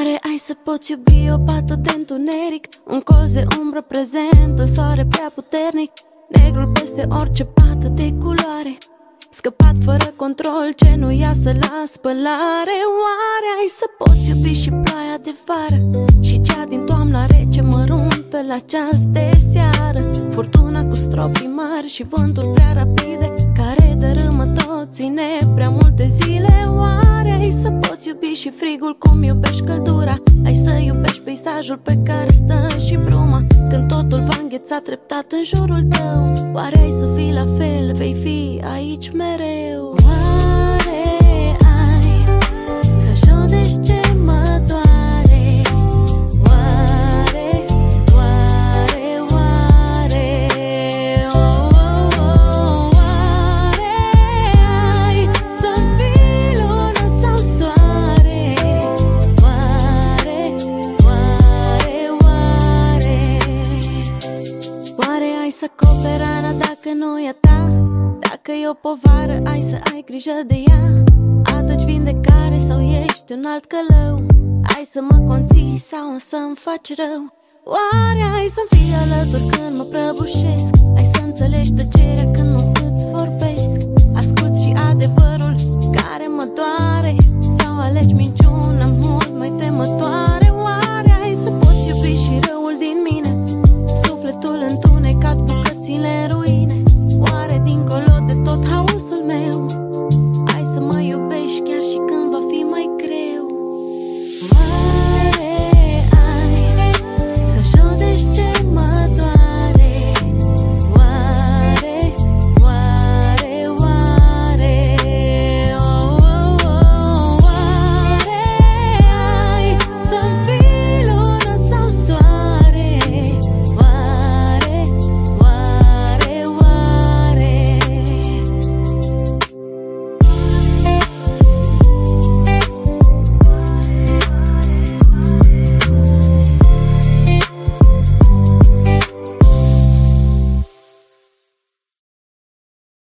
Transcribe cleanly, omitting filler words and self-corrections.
Oare ai să poți iubi o pată de întuneric, un colț de umbră prezentă, soare prea puternic, negrul peste orice pată de culoare, scăpat fără control, ce nu iasă la spălare. Oare ai să poți iubi și ploaia de vară și cea din toamna rece măruntă la ceas de seară, furtuna cu stropii mari și vânturi prea rapide care dărâmă tot, ține prea multe zile. Oare ai să poți iubi și frigul cum iubești căldura, ai să iubești peisajul pe care stă și bruma când totul va îngheța treptat în jurul tău. Oare ai să fii la fel, vei fi aici mereu? Oare ai să judeci ce mă doare? Oare, oare, oare, oh, oh, oh, oare ai să fii lună sau soare? Oare, oare, oare, oare ai să acoperi rana dacă nu e a ta? Dacă e o povară, ai să ai grijă de ea, aduci vindecare sau ești un alt călău? Ai să mă conții sau o să-mi faci rău? Oare ai să-mi fii alături când mă prăbușesc? Ai să înțelegi tăcerea